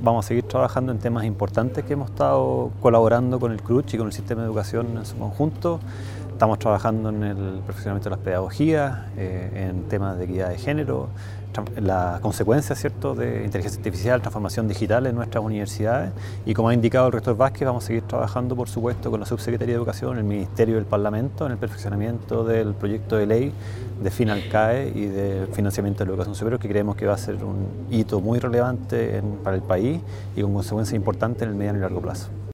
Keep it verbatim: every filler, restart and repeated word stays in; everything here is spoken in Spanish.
vamos a seguir trabajando en temas importantes que hemos estado colaborando con el C R U C H y con el sistema de educación en su conjunto. Estamos trabajando en el perfeccionamiento de las pedagogías, eh, en temas de equidad de género, las consecuencias, ¿cierto?, de inteligencia artificial, transformación digital en nuestras universidades, y como ha indicado el rector Vázquez, vamos a seguir trabajando, por supuesto, con la Subsecretaría de Educación, el Ministerio y el Parlamento en el perfeccionamiento del proyecto de ley de fin al C A E y de financiamiento de la educación superior, que creemos que va a ser un hito muy relevante en, para el país y con consecuencias importantes en el mediano y largo plazo.